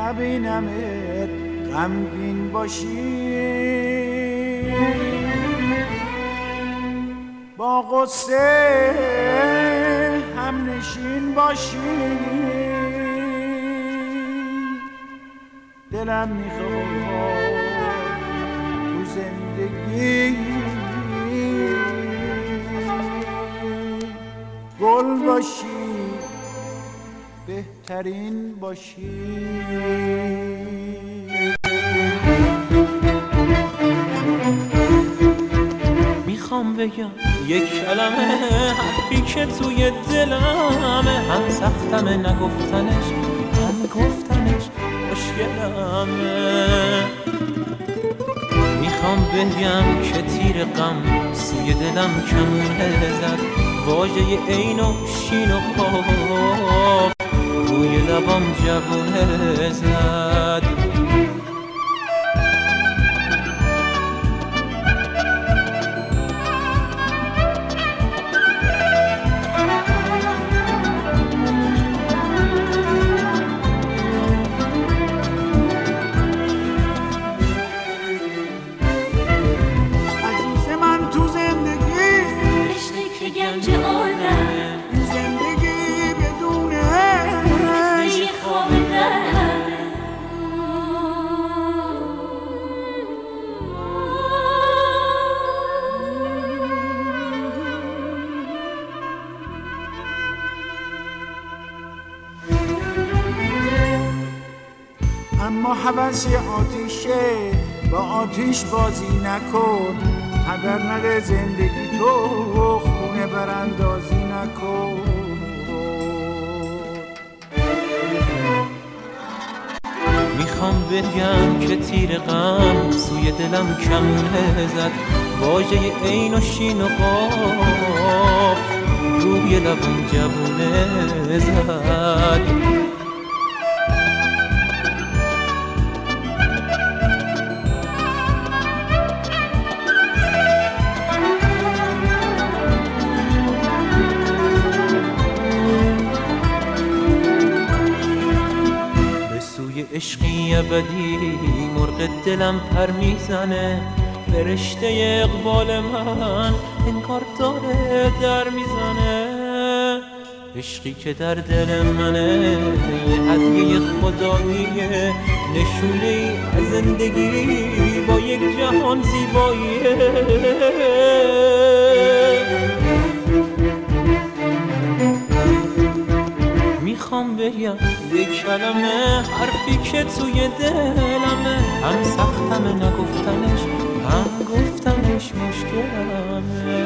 نبینمت غمگین باشی، با غصه هم نشین باشی. دلم میخواد تو زندگی گل باشی، بهترین باشی. میخوام بگم یک کلمه حرفی که توی دلمه، هم سختمه نگفتنش هم گفتنش مشکلمه. میخوام بگم که تیر غم سوی دلم کمونه زد، واژه عین و شین و قاف روی لبام جوونه زد. اما هوس آتیشه، با آتیش بازی نکن. هدر نده زندگی تو، خونه براندازی نکن. میخوام بگم که تیر غم سوی دلم کمونه زد، واژه عین و شین و قاف روی لبم جوونه زد. عشقی ابدی مرغ دلم پر میزنه، فرشته اقبال من انگار داره در میزنه. عشقی که در دل منه یه هدیه خداییه، نشونه ای از زندگی با یک جهان زیباییه. میخوام بگم یک کلمه حرفی که توی دلمه، هم سختمه نگفتنش هم گفتنش مشکلمه.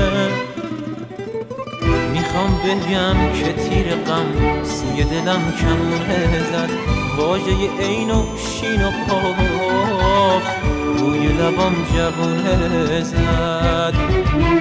میخوام بگم که تیر غم سوی دلم کمونه زد، واژه عین و شین و قاف روی لبام جوونه زد.